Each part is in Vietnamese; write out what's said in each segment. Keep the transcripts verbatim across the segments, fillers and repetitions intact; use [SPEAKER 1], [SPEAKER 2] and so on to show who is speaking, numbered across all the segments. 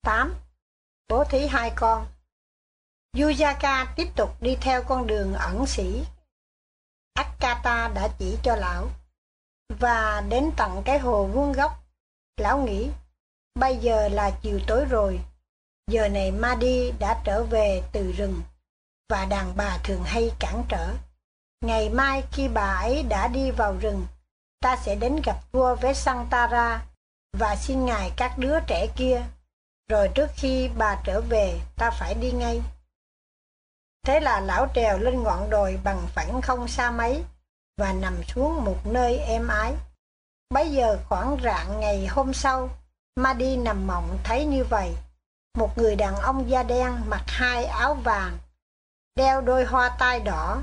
[SPEAKER 1] tám. Bố thí hai con. Yujaka tiếp tục đi theo con đường ẩn sĩ Akata đã chỉ cho lão, và đến tận cái hồ vuông góc. Lão nghĩ, bây giờ là chiều tối rồi, giờ này Madi đã trở về từ rừng, và đàn bà thường hay cản trở. Ngày mai khi bà ấy đã đi vào rừng, ta sẽ đến gặp vua Vesantara và xin ngài các đứa trẻ kia, rồi trước khi bà trở về ta phải đi ngay. Thế là lão trèo lên ngọn đồi bằng phẳng không xa mấy và nằm xuống một nơi êm ái. Bấy giờ khoảng rạng ngày hôm sau, Madi nằm mộng thấy như vậy. Một người đàn ông da đen mặc hai áo vàng, đeo đôi hoa tai đỏ,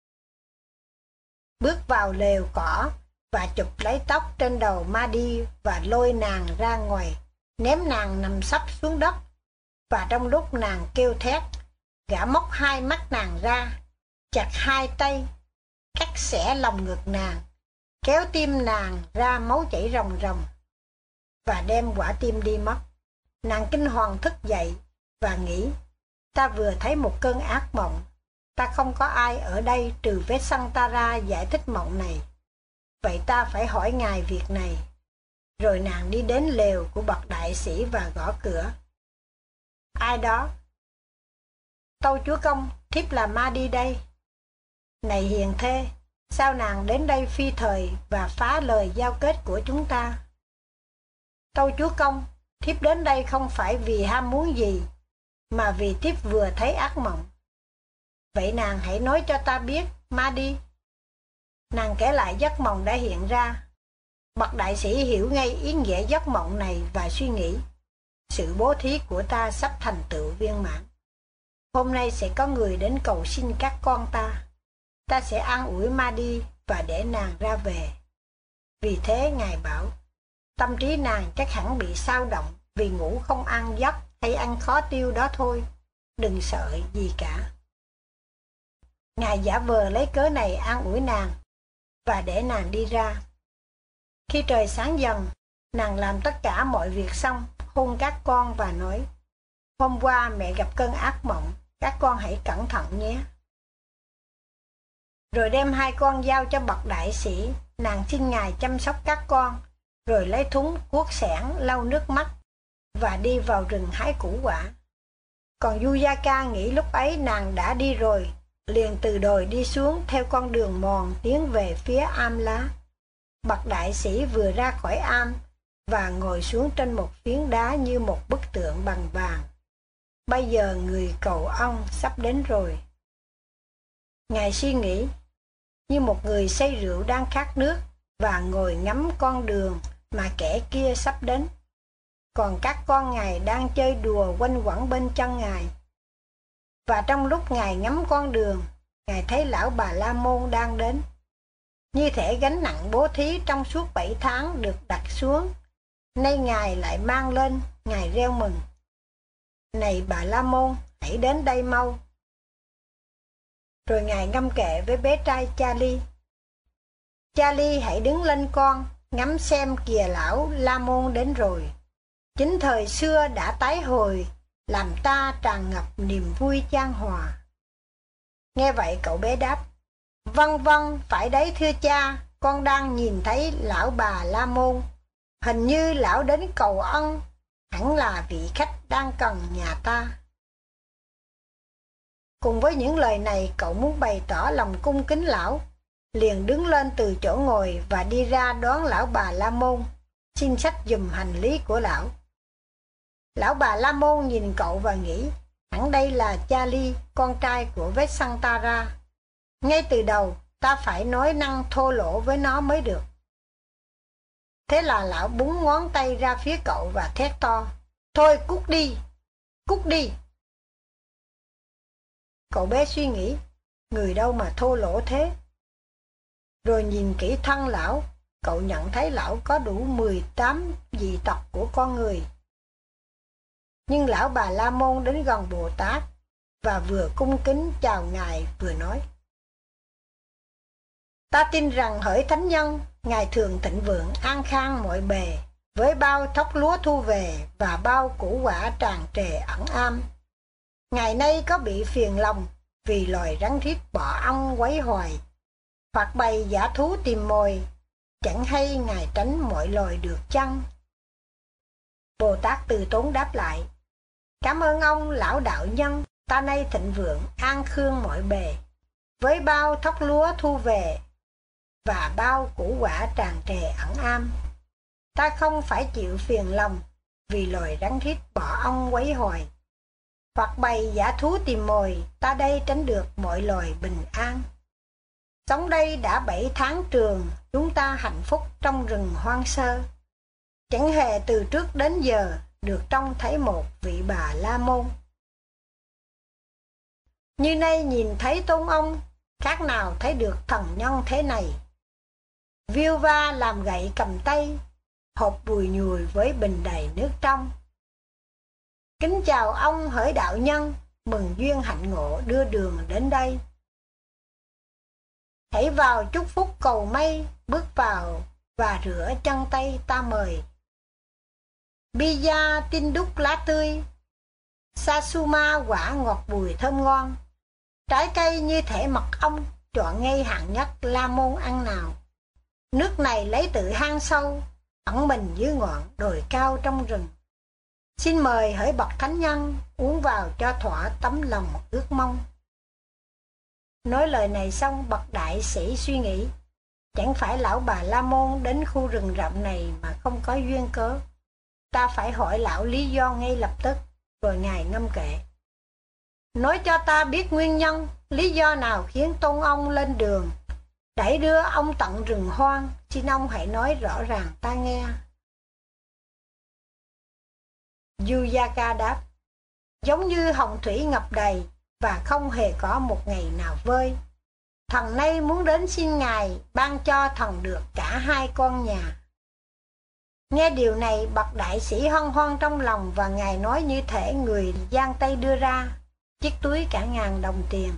[SPEAKER 1] bước vào lều cỏ và chụp lấy tóc trên đầu Madi và lôi nàng ra ngoài, ném nàng nằm sấp xuống đất. Và trong lúc nàng kêu thét, gã móc hai mắt nàng ra, chặt hai tay, cắt xẻ lòng ngực nàng, kéo tim nàng ra máu chảy ròng ròng, và đem quả tim đi mất. Nàng kinh hoàng thức dậy và nghĩ, ta vừa thấy một cơn ác mộng, ta không có ai ở đây trừ Vesantara giải thích mộng này, vậy ta phải hỏi ngài việc này. Rồi nàng đi đến lều của bậc đại sĩ và gõ cửa. Ai đó? Tâu chúa công, thiếp là Madi đây. Này hiền thê, sao nàng đến đây phi thời và phá lời giao kết của chúng ta? Tâu chúa công, thiếp đến đây không phải vì ham muốn gì, mà vì thiếp vừa thấy ác mộng. Vậy nàng hãy nói cho ta biết, Madi. Nàng kể lại giấc mộng đã hiện ra. Bậc đại sĩ hiểu ngay ý nghĩa giấc mộng này và suy nghĩ, sự bố thí của ta sắp thành tựu viên mãn. Hôm nay sẽ có người đến cầu xin các con ta. Ta sẽ an ủi Madi và để nàng ra về. Vì thế ngài bảo, tâm trí nàng chắc hẳn bị xao động vì ngủ không ăn giấc hay ăn khó tiêu đó thôi. Đừng sợ gì cả. Ngài giả vờ lấy cớ này an ủi nàng và để nàng đi ra. Khi trời sáng dần, nàng làm tất cả mọi việc xong, hôn các con và nói, hôm qua mẹ gặp cơn ác mộng, các con hãy cẩn thận nhé. Rồi đem hai con giao cho bậc đại sĩ, nàng xin ngài chăm sóc các con, rồi lấy thúng cuốc xẻng lau nước mắt và đi vào rừng hái củ quả. Còn Yujaka nghĩ lúc ấy nàng đã đi rồi, liền từ đồi đi xuống theo con đường mòn tiến về phía am lá. Bậc đại sĩ vừa ra khỏi am và ngồi xuống trên một phiến đá như một bức tượng bằng vàng. Bây giờ người cầu ân sắp đến rồi. Ngài suy nghĩ, như một người say rượu đang khát nước và ngồi ngắm con đường mà kẻ kia sắp đến. Còn các con ngài đang chơi đùa quanh quẩn bên chân ngài. Và trong lúc ngài ngắm con đường, ngài thấy lão Bà La Môn đang đến. Như thể gánh nặng bố thí trong suốt bảy tháng được đặt xuống, nay ngài lại mang lên, ngài reo mừng. Này Bà La Môn, hãy đến đây mau. Rồi ngài ngâm kệ với bé trai Charlie. Charlie, hãy đứng lên con, ngắm xem kìa lão La Môn đến rồi. Chính thời xưa đã tái hồi, làm ta tràn ngập niềm vui chan hòa. Nghe vậy cậu bé đáp, vâng vâng, phải đấy thưa cha, con đang nhìn thấy lão Bà La Môn. Hình như lão đến cầu ân, hẳn là vị khách đang cần nhà ta. Cùng với những lời này, cậu muốn bày tỏ lòng cung kính lão, liền đứng lên từ chỗ ngồi và đi ra đón lão Bà La Môn, xin xách giùm hành lý của lão. Lão Bà La Môn nhìn cậu và nghĩ, hẳn đây là Charlie, con trai của Vesantara. Ngay từ đầu, ta phải nói năng thô lỗ với nó mới được. Thế là lão búng ngón tay ra phía cậu và thét to, thôi cút đi, cút đi. Cậu bé suy nghĩ, người đâu mà thô lỗ thế. Rồi nhìn kỹ thân lão, cậu nhận thấy lão có đủ mười tám dị tộc của con người. Nhưng lão Bà La Môn đến gần Bồ Tát và vừa cung kính chào ngài vừa nói, ta tin rằng hỡi thánh nhân, ngài thường thịnh vượng an khang mọi bề, với bao thóc lúa thu về và bao củ quả tràn trề ẩn am. Ngày nay có bị phiền lòng vì loài rắn rít bọ ong quấy hoài, hoặc bầy dã thú tìm mồi, chẳng hay Ngài tránh mọi loài được chăng? Bồ Tát Từ Tốn đáp lại: Cảm ơn ông lão đạo nhân, ta nay thịnh vượng an khương mọi bề, với bao thóc lúa thu về và bao củ quả tràn trề ẩn am. Ta không phải chịu phiền lòng vì loài rắn rít bọ ong quấy hoài, hoặc bầy dã thú tìm mồi, ta đây tránh được mọi loài bình an. Sống đây đã bảy tháng trường, chúng ta hạnh phúc trong rừng hoang sơ, chẳng hề từ trước đến giờ được trông thấy một vị Bà La Môn. Như nay nhìn thấy tôn ông, khác nào thấy được thần nhân thế này. Viêu va làm gậy cầm tay, hộp bùi nhùi với bình đầy nước trong. Kính chào ông hỡi đạo nhân, mừng duyên hạnh ngộ đưa đường đến đây. Hãy vào chúc phúc cầu may, bước vào và rửa chân tay ta mời. Bija tinh đúc lá tươi, Sasuma quả ngọt bùi thơm ngon. Trái cây như thể mật ong, chọn ngay hạng nhất La Môn ăn nào. Nước này lấy từ hang sâu, ẩn mình dưới ngọn đồi cao trong rừng. Xin mời hỡi bậc thánh nhân, uống vào cho thỏa tấm lòng ước mong. Nói lời này xong, bậc đại sĩ suy nghĩ, chẳng phải lão Bà La Môn đến khu rừng rậm này mà không có duyên cớ. Ta phải hỏi lão lý do ngay lập tức. Rồi Ngài ngâm kệ: Nói cho ta biết nguyên nhân, lý do nào khiến tôn ông lên đường, đẩy đưa ông tận rừng hoang, xin ông hãy nói rõ ràng ta nghe. Yuyaka đáp: Giống như hồng thủy ngập đầy và không hề có một ngày nào vơi, thần nay muốn đến xin Ngài ban cho thần được cả hai con nhà. Nghe điều này, bậc đại sĩ hân hoan trong lòng, và Ngài nói như thể người giang tay đưa ra chiếc túi cả ngàn đồng tiền.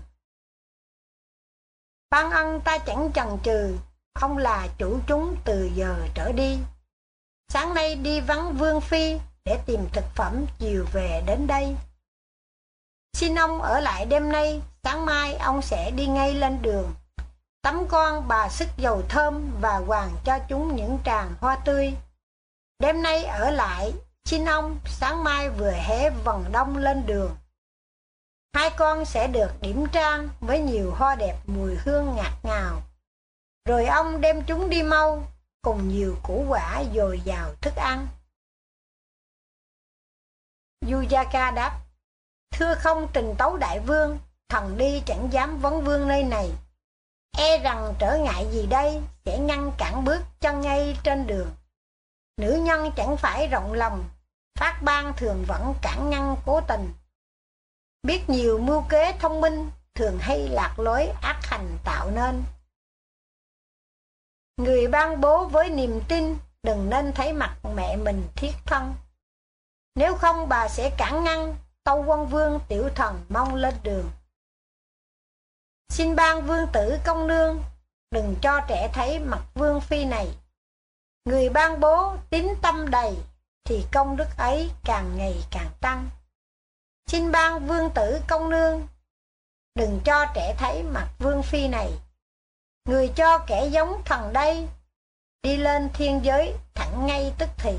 [SPEAKER 1] Ban ân ta chẳng chần chừ, ông là chủ chúng từ giờ trở đi. Sáng nay đi vắng Vương Phi để tìm thực phẩm, chiều về đến đây. Xin ông ở lại đêm nay, sáng mai ông sẽ đi ngay lên đường. Tắm con bà sức dầu thơm và hoàng cho chúng những tràng hoa tươi. Đêm nay ở lại, xin ông sáng mai vừa hé vầng đông lên đường. Hai con sẽ được điểm trang với nhiều hoa đẹp mùi hương ngạt ngào. Rồi ông đem chúng đi mau, cùng nhiều củ quả dồi dào thức ăn. Yuyaka đáp: Thưa không trình tấu đại vương, thần đi chẳng dám vấn vương nơi này. E rằng trở ngại gì đây sẽ ngăn cản bước chân ngay trên đường. Nữ nhân chẳng phải rộng lòng, phát ban thường vẫn cản ngăn cố tình. Biết nhiều mưu kế thông minh, thường hay lạc lối ác hành tạo nên. Người ban bố với niềm tin, đừng nên thấy mặt mẹ mình thiết thân. Nếu không bà sẽ cản ngăn, tâu quân vương tiểu thần mong lên đường. Xin ban vương tử công nương, đừng cho trẻ thấy mặt vương phi này. Người ban bố tín tâm đầy, thì công đức ấy càng ngày càng tăng. Xin ban vương tử công nương, đừng cho trẻ thấy mặt vương phi này. Người cho kẻ giống thần đây, đi lên thiên giới thẳng ngay tức thì.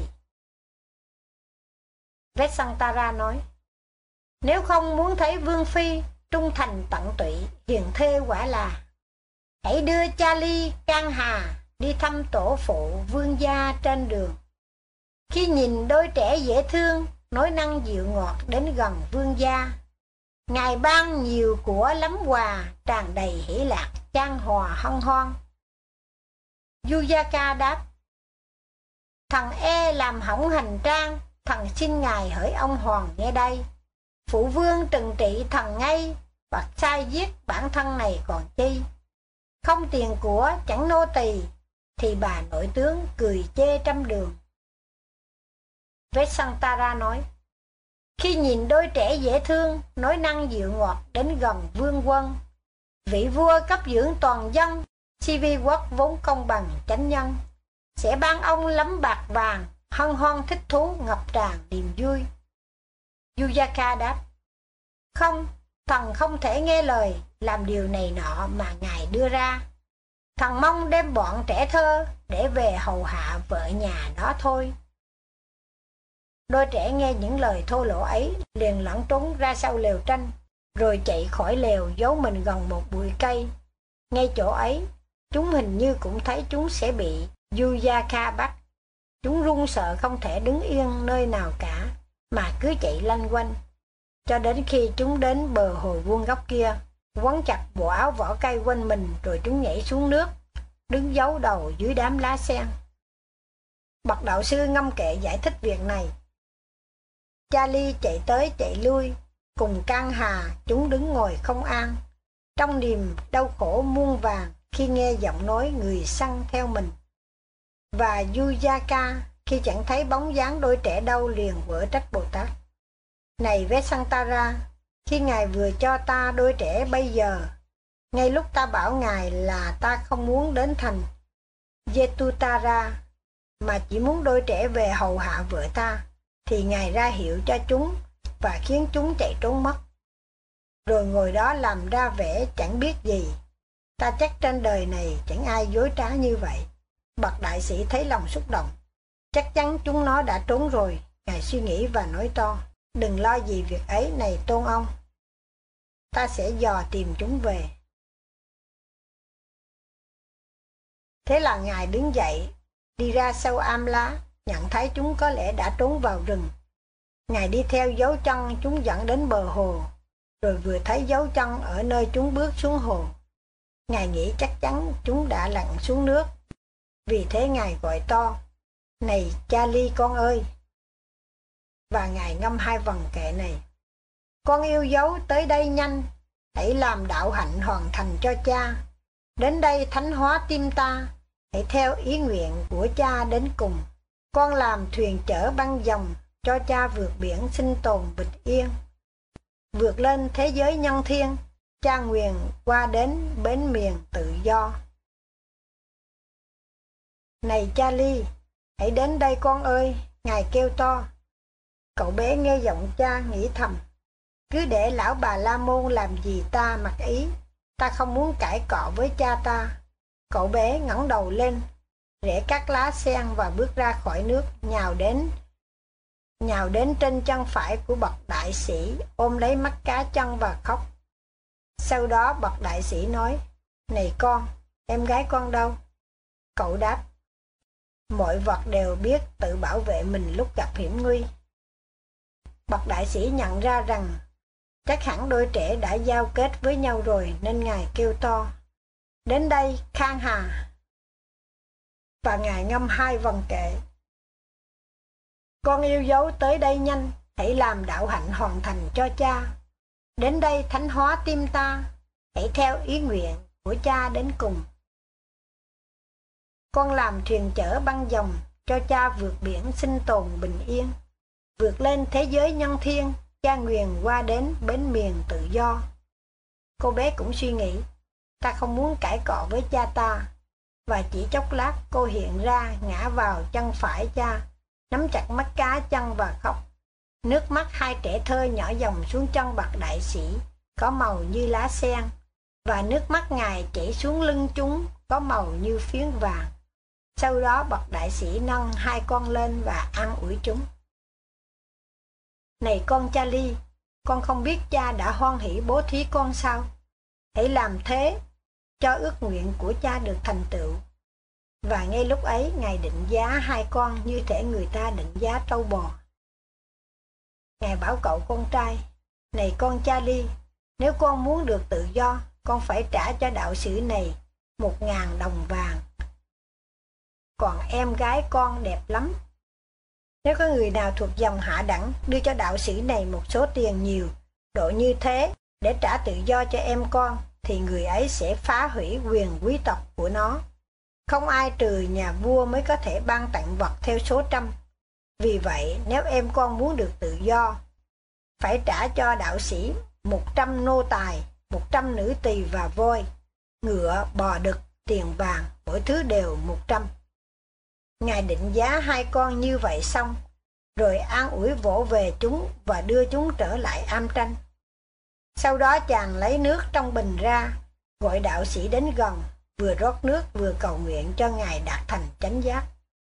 [SPEAKER 1] Vesantara nói: Nếu không muốn thấy vương phi trung thành tận tụy, hiền thê quả là, hãy đưa cha ly can hà đi thăm tổ phụ vương gia trên đường. Khi nhìn đôi trẻ dễ thương, nói năng dịu ngọt đến gần vương gia, Ngài ban nhiều của lắm quà, tràn đầy hỷ lạc, chan hòa hân hoan. Yuyaka đáp: Thần e làm hỏng hành trang, thần xin Ngài hỡi ông hoàng nghe đây. Phụ vương trừng trị thần ngay, hoặc sai giết bản thân này còn chi. Không tiền của chẳng nô tỳ, thì bà nội tướng cười chê trăm đường. Vesantara nói: Khi nhìn đôi trẻ dễ thương, nói năng dịu ngọt đến gần vương quân, vị vua cấp dưỡng toàn dân, si vi quốc vốn công bằng chánh nhân, sẽ ban ông lắm bạc vàng, hân hoan thích thú, ngập tràn niềm vui. Yuyaka đáp, không, thần không thể nghe lời làm điều này nọ mà ngài đưa ra. Thần mong đem bọn trẻ thơ để về hầu hạ vợ nhà đó thôi. Đôi trẻ nghe những lời thô lỗ ấy liền lẩn trốn ra sau lều tranh, rồi chạy khỏi lều giấu mình gần một bụi cây. Ngay chỗ ấy, chúng hình như cũng thấy chúng sẽ bị Yuyaka bắt. Chúng run sợ không thể đứng yên nơi nào cả, mà cứ chạy lanh quanh, cho đến khi chúng đến bờ hồ vuông góc kia, quấn chặt bộ áo vỏ cây quanh mình, rồi chúng nhảy xuống nước, đứng giấu đầu dưới đám lá sen. Bậc đạo sư ngâm kệ giải thích việc này. Charlie chạy tới chạy lui, cùng can hà chúng đứng ngồi không an, trong niềm đau khổ muôn vàn khi nghe giọng nói người săn theo mình. Và Yuyaka khi chẳng thấy bóng dáng đôi trẻ đâu liền quở trách Bồ Tát. Này Vesantara, khi ngài vừa cho ta đôi trẻ bây giờ, ngay lúc ta bảo ngài là ta không muốn đến thành Jetutara, mà chỉ muốn đôi trẻ về hầu hạ vợ ta, thì ngài ra hiệu cho chúng và khiến chúng chạy trốn mất, rồi ngồi đó làm ra vẻ chẳng biết gì. Ta chắc trên đời này chẳng ai dối trá như vậy. Bậc đại sĩ thấy lòng xúc động. Chắc chắn chúng nó đã trốn rồi. Ngài suy nghĩ và nói to, đừng lo gì việc ấy này tôn ông, ta sẽ dò tìm chúng về. Thế là ngài đứng dậy, đi ra sau am lá, nhận thấy chúng có lẽ đã trốn vào rừng. Ngài đi theo dấu chân chúng dẫn đến bờ hồ, rồi vừa thấy dấu chân ở nơi chúng bước xuống hồ. Ngài nghĩ chắc chắn chúng đã lặn xuống nước. Vì thế ngài gọi to, này Charlie con ơi! Và ngài ngâm hai vần kệ này. Con yêu dấu tới đây nhanh, hãy làm đạo hạnh hoàn thành cho cha. Đến đây thánh hóa tim ta, hãy theo ý nguyện của cha đến cùng. Con làm thuyền chở băng dòng, cho cha vượt biển sinh tồn bình yên. Vượt lên thế giới nhân thiên, cha nguyện qua đến bến miền tự do. Này Charlie, hãy đến đây con ơi, ngài kêu to. Cậu bé nghe giọng cha nghĩ thầm, cứ để lão bà La Môn làm gì ta mặc ý, ta không muốn cãi cọ với cha ta. Cậu bé ngẩng đầu lên, rẽ các lá sen và bước ra khỏi nước, nhào đến nhào đến trên chân phải của bậc đại sĩ, ôm lấy mắt cá chân và khóc. Sau đó bậc đại sĩ nói, này con, em gái con đâu? Cậu đáp, mọi vật đều biết tự bảo vệ mình lúc gặp hiểm nguy. Bậc đại sĩ nhận ra rằng chắc hẳn đôi trẻ đã giao kết với nhau rồi, nên ngài kêu to, đến đây Khang Hà! Và ngài ngâm hai vần kệ. Con yêu dấu tới đây nhanh, hãy làm đạo hạnh hoàn thành cho cha. Đến đây thánh hóa tim ta, hãy theo ý nguyện của cha đến cùng. Con làm thuyền chở băng dòng, cho cha vượt biển sinh tồn bình yên. Vượt lên thế giới nhân thiên, cha nguyện qua đến bến miền tự do. Cô bé cũng suy nghĩ, ta không muốn cãi cọ với cha ta. Và chỉ chốc lát cô hiện ra ngã vào chân phải cha, nắm chặt mắt cá chân và khóc. Nước mắt hai trẻ thơ nhỏ dòng xuống chân bậc đại sĩ, có màu như lá sen, và nước mắt ngài chảy xuống lưng chúng, có màu như phiến vàng. Sau đó bậc đại sĩ nâng hai con lên và an ủi chúng. Này con Charlie, con không biết cha đã hoan hỷ bố thí con sao? Hãy làm thế cho ước nguyện của cha được thành tựu. Và ngay lúc ấy ngài định giá hai con như thể người ta định giá trâu bò. Ngài bảo cậu con trai, này con Charlie, nếu con muốn được tự do, con phải trả cho đạo sĩ này một ngàn đồng vàng. Còn em gái con đẹp lắm. Nếu có người nào thuộc dòng hạ đẳng đưa cho đạo sĩ này một số tiền nhiều, độ như thế, để trả tự do cho em con, thì người ấy sẽ phá hủy quyền quý tộc của nó. Không ai trừ nhà vua mới có thể ban tặng vật theo số trăm. Vì vậy, nếu em con muốn được tự do, phải trả cho đạo sĩ một trăm nô tài, một trăm nữ tỳ và voi, ngựa, bò đực, tiền vàng, mỗi thứ đều một trăm. Ngài định giá hai con như vậy xong, rồi an ủi vỗ về chúng và đưa chúng trở lại am tranh. Sau đó chàng lấy nước trong bình ra, gọi đạo sĩ đến gần, vừa rót nước vừa cầu nguyện cho Ngài đạt thành chánh giác.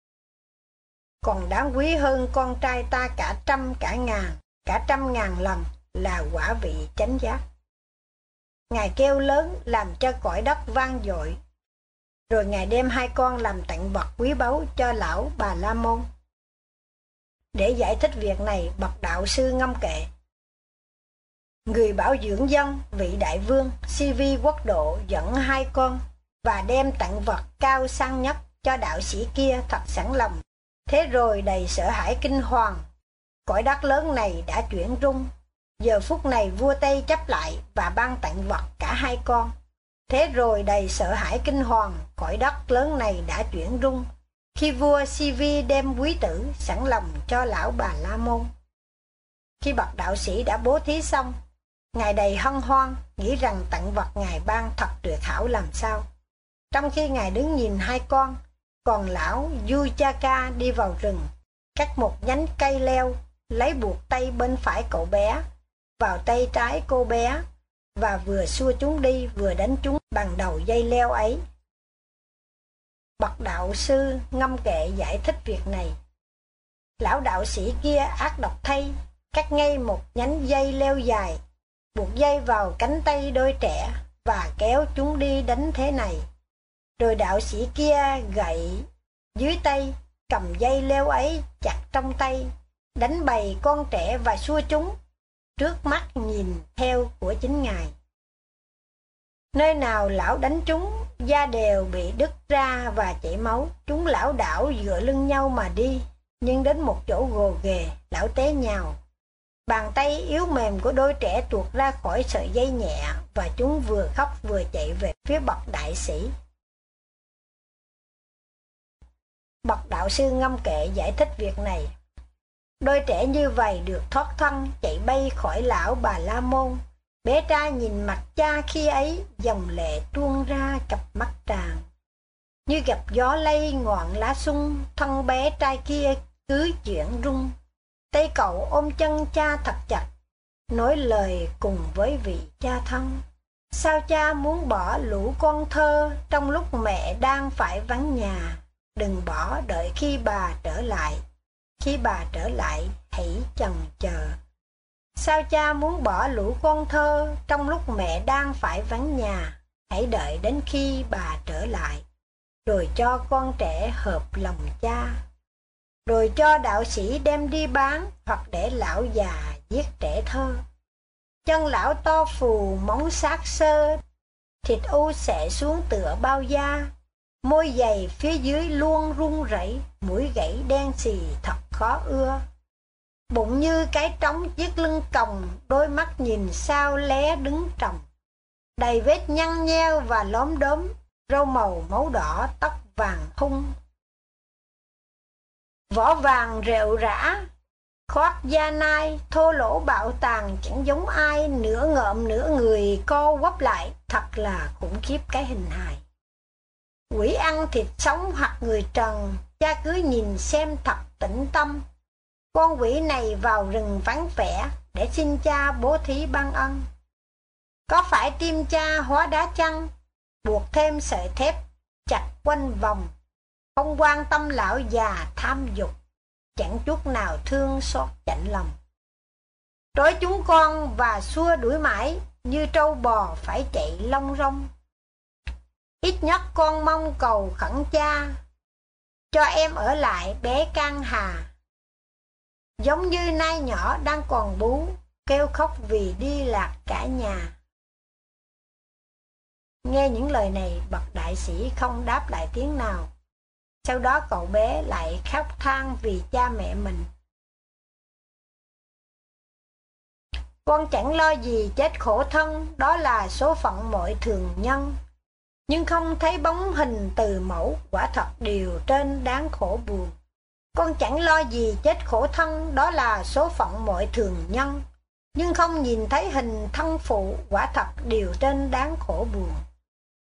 [SPEAKER 1] Còn đáng quý hơn con trai ta cả trăm cả ngàn, cả trăm ngàn lần là quả vị chánh giác. Ngài kêu lớn làm cho cõi đất vang dội, rồi Ngài đem hai con làm tặng vật quý báu cho lão Bà La Môn. Để giải thích việc này, bậc đạo sư Ngâm Kệ, người bảo dưỡng dân, vị đại vương Si Vi Quốc Độ, dẫn hai con và đem tặng vật cao sang nhất cho đạo sĩ kia thật sẵn lòng. Thế rồi đầy sợ hãi kinh hoàng, cõi đất lớn này đã chuyển rung. Giờ phút này vua Tây chấp lại và ban tặng vật cả hai con. Thế rồi đầy sợ hãi kinh hoàng, cõi đất lớn này đã chuyển rung, khi vua Si Vi đem quý tử sẵn lòng cho lão Bà La Môn. Khi bậc đạo sĩ đã bố thí xong, Ngài đầy hân hoan, nghĩ rằng tặng vật Ngài ban thật tuyệt hảo làm sao. Trong khi Ngài đứng nhìn hai con, còn lão Yuchaka đi vào rừng, cắt một nhánh cây leo, lấy buộc tay bên phải cậu bé vào tay trái cô bé, và vừa xua chúng đi vừa đánh chúng bằng đầu dây leo ấy. Bậc đạo sư Ngâm Kệ giải thích việc này. Lão đạo sĩ kia ác độc thay, cắt ngay một nhánh dây leo dài, buộc dây vào cánh tay đôi trẻ và kéo chúng đi đánh thế này. Rồi đạo sĩ kia gậy dưới tay, cầm dây leo ấy chặt trong tay, đánh bầy con trẻ và xua chúng, trước mắt nhìn theo của chính Ngài. Nơi nào lão đánh chúng, da đều bị đứt ra và chảy máu, chúng lảo đảo dựa lưng nhau mà đi, nhưng đến một chỗ gồ ghề, lão té nhào. Bàn tay yếu mềm của đôi trẻ tuột ra khỏi sợi dây nhẹ, và chúng vừa khóc vừa chạy về phía bậc đại sĩ. Bậc đạo sư Ngâm Kệ giải thích việc này. Đôi trẻ như vậy được thoát thân, chạy bay khỏi lão Bà La Môn. Bé trai nhìn mặt cha khi ấy, dòng lệ tuôn ra cặp mắt tràn. Như gặp gió lay ngọn lá sung, thân bé trai kia cứ chuyển rung. Tay cậu ôm chân cha thật chặt, nói lời cùng với vị cha thân. Sao cha muốn bỏ lũ con thơ trong lúc mẹ đang phải vắng nhà? Đừng bỏ, đợi khi bà trở lại. Khi bà trở lại, hãy chần chờ. Sao cha muốn bỏ lũ con thơ trong lúc mẹ đang phải vắng nhà? Hãy đợi đến khi bà trở lại, rồi cho con trẻ hợp lòng cha. Rồi cho đạo sĩ đem đi bán, hoặc để lão già giết trẻ thơ. Chân lão to phù, móng xác sơ, thịt u xệ xuống tựa bao da. Môi dày phía dưới luôn run rẩy, mũi gãy đen xì thật khó ưa. Bụng như cái trống chiếc lưng còng, đôi mắt nhìn sao lé đứng trồng. Đầy vết nhăn nheo và lóm đốm, râu màu máu đỏ, tóc vàng hung. Vỏ vàng rệu rã, khoác da nai, thô lỗ bạo tàn, chẳng giống ai, nửa ngợm nửa người co quắp lại, thật là khủng khiếp cái hình hài. Quỷ ăn thịt sống hoặc người trần, cha cứ nhìn xem thật tĩnh tâm. Con quỷ này vào rừng vắng vẻ, để xin cha bố thí ban ân. Có phải tim cha hóa đá chăng, buộc thêm sợi thép chặt quanh vòng. Không quan tâm lão già tham dục, chẳng chút nào thương xót chạnh lòng. Trói chúng con và xua đuổi mãi, như trâu bò phải chạy long rong. Ít nhất con mong cầu khẩn cha, cho em ở lại bé Can Hà. Giống như nai nhỏ đang còn bú, kêu khóc vì đi lạc cả nhà. Nghe những lời này, bậc đại sĩ không đáp lại tiếng nào. Sau đó cậu bé lại khóc than vì cha mẹ mình. Con chẳng lo gì chết khổ thân, đó là số phận mọi thường nhân. Nhưng không thấy bóng hình từ mẫu, quả thật điều trên đáng khổ buồn. Con chẳng lo gì chết khổ thân, đó là số phận mọi thường nhân. Nhưng không nhìn thấy hình thân phụ, quả thật điều trên đáng khổ buồn.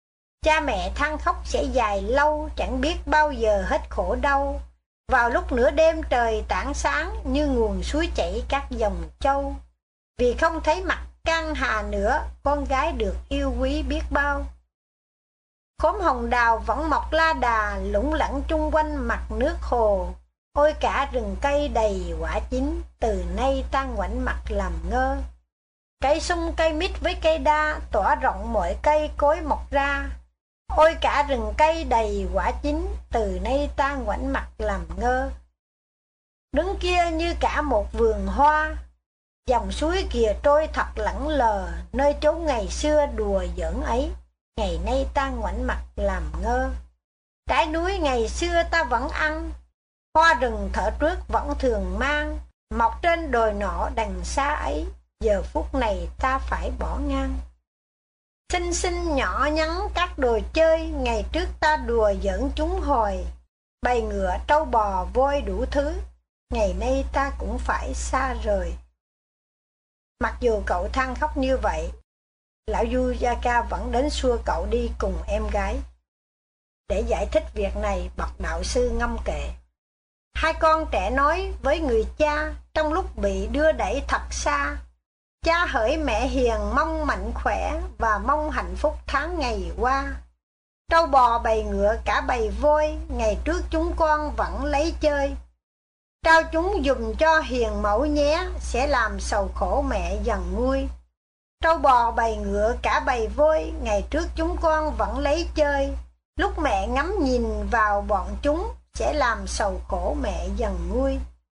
[SPEAKER 1] Cha mẹ than khóc sẽ dài lâu, chẳng biết bao giờ hết khổ đau. Vào lúc nửa đêm trời tảng sáng, như nguồn suối chảy các dòng châu. Vì không thấy mặt can hà nữa, con gái được yêu quý biết bao. Khóm hồng đào vẫn mọc la đà, lủng lẳng chung quanh mặt nước hồ. Ôi cả rừng cây đầy quả chín, từ nay ta ngoảnh mặt làm ngơ. Cây sung cây mít với cây đa, tỏa rộng mọi cây cối mọc ra. Ôi cả rừng cây đầy quả chín, từ nay ta ngoảnh mặt làm ngơ. Đứng kia như cả một vườn hoa, dòng suối kìa trôi thật lẳng lờ, nơi chốn ngày xưa đùa giỡn ấy, ngày nay ta ngoảnh mặt làm ngơ. Trái núi ngày xưa ta vẫn ăn, hoa rừng thở trước vẫn thường mang, mọc trên đồi nọ đằng xa ấy, giờ phút này ta phải bỏ ngang. Xinh xinh nhỏ nhắn các đồ chơi, ngày trước ta đùa giỡn chúng hồi, bầy ngựa trâu bò voi đủ thứ, ngày nay ta cũng phải xa rời. Mặc dù cậu than khóc như vậy, lão Yuyaka vẫn đến xua cậu đi cùng em gái. Để giải thích việc này, bậc đạo sư ngâm kệ. Hai con trẻ nói với người cha trong lúc bị đưa đẩy thật xa: cha hỡi mẹ hiền mong mạnh khỏe và mong hạnh phúc tháng ngày qua. Trâu bò bầy ngựa cả bầy voi, ngày trước chúng con vẫn lấy chơi. Trao chúng dùm cho hiền mẫu nhé, sẽ làm sầu khổ mẹ dần nguôi. Trâu bò bầy ngựa cả bầy voi, ngày trước chúng con vẫn lấy chơi. Lúc mẹ ngắm nhìn vào bọn chúng, sẽ làm sầu khổ mẹ dần nguôi.